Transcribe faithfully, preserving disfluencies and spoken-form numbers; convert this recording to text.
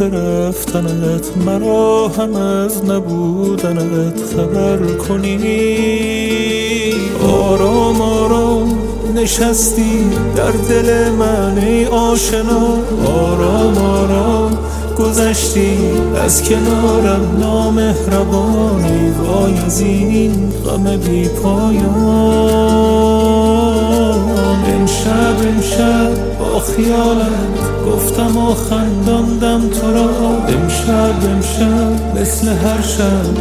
رفتنت مرا هم از نبودنت خبر کنی. آرام آرام نشستی در دل من ای آشنا، آرام آرام گذشتی از کنارم نامهربانی. وای از این غم بی پایان. امشب امشب با خیالت گفتم و خنداندم تو را. امشب امشب مثل هر شب